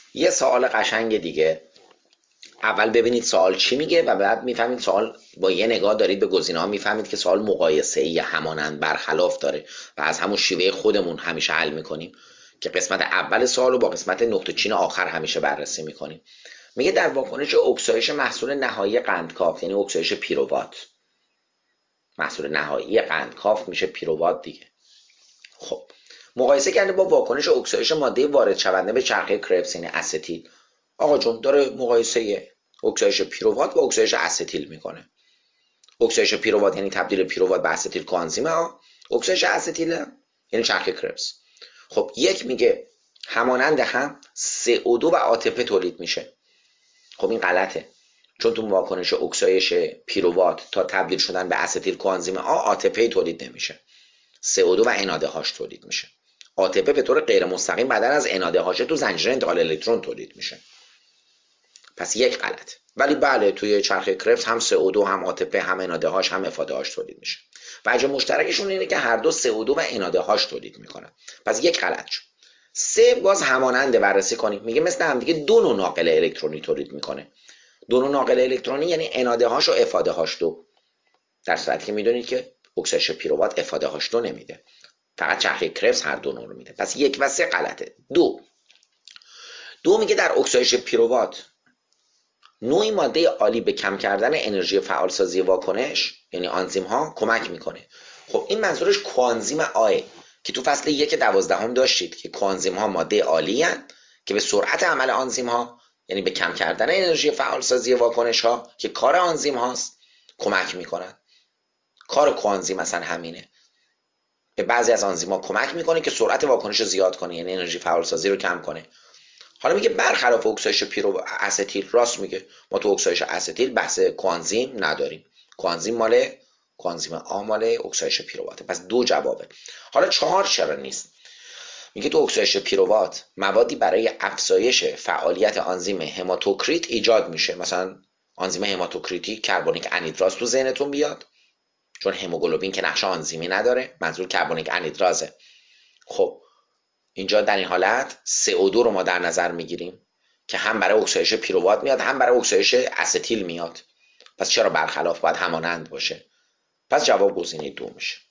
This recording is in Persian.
یه سوال قشنگ دیگه. اول ببینید سوال چی میگه و بعد میفهمید سوال، با یه نگاه دارید به گزینه‌ها میفهمید که سوال مقایسه‌ای یا همانند برخلاف داره و از همون شیوه خودمون همیشه حل میکنیم که قسمت اول سوال رو با قسمت نقطه چین آخر همیشه بررسی میکنیم. میگه در واکنش اکسایش محصول نهایی قندکاف، یعنی اکسایش پیرووات، محصول نهایی قندکاف میشه پیرووات دیگه. خب مقایسه کرده با واکنش اکسایش ماده وارد شونده به چرخه کربس یعنی استیل. آقا جون داره مقایسه اکسایش پیرووات با اکسایش استیل میکنه. اکسایش پیرووات یعنی تبدیل پیرووات به استیل کوانزیم ها، اکسایش استیل یعنی چرخه کربس. خب یک میگه همانند هم CO2 و ATP تولید میشه. خب این غلطه، چون تو واکنش اکسایش پیرووات تا تبدیل شدن به استیل کوانزیم ATP تولید نمیشه، CO2 و NADH هاش تولید میشه. ATP به طور غیر مستقیم بدل از NADH هاش تو زنجیره انتقال الکترون تولید میشه. پس یک غلط. ولی بله توی چرخه کربس هم CO2 هم ATP هم NADH هاش هم FAD هاش تولید میشه. وجه مشترکشون اینه که هر دو CO2 و NADH هاش تولید میکنن. پس یک غلط شد. سه باز هماننده بررسی کنیم. میگه مثل هم دیگه دو نوع ناقل الکترونی تولید میکنه. دو نوع ناقل الکترونی یعنی NADH هاش و FAD هاش دو. در صورتی که میدونید که اکسایش پیرووات FAD هاش دو نمیده، فقط چرخه کربس هر دو نوع رو میده. پس یک و سه غلطه. دو میگه در اکسایش پیرووات نوعی ماده عالی به کم کردن انرژی فعالسازی واکنش یعنی آنزیم ها کمک میکنه. خب این منظورش کوانزیم آه که تو فصل 1/12 داشتید که کوانزیم ها ماده عالی هستند که به سرعت عمل آنزیم ها یعنی به کم کردن انرژی فعالسازی واکنش ها که کار آنزیم هاست کمک میکنن. کار کوانزیم مثلا همینه، به بعضی از آنزیم‌ها کمک میکنه که سرعت واکنش رو زیاد کنه، یعنی انرژی فعالسازی رو کم کنه. حالا میگه برخلاف اکسایش پیرو استیل، راست میگه، ما تو اکسایش استیل بحث کوانزیم نداریم. کوانزیم آ مال اکسایش پیروواته. پس دو جوابه. حالا چهار چرا نیست؟ میگه تو اکسایش پیرووات موادی برای افزایش فعالیت آنزیم هماتوکریت ایجاد میشه. مثلا آنزیم هماتوکریتی کربونیک انیدراز تو ذهنتون بیاد، چون هموگلوبین که نقش آنزیمی نداره، منظور کربونیک انیدرازه. خب اینجا در این حالت CO2 رو ما در نظر میگیریم که هم برای اکسایش پیرووات میاد هم برای اکسایش استیل میاد. پس چرا برخلاف؟ باید همانند باشه. پس جواب گزینه دو میشه.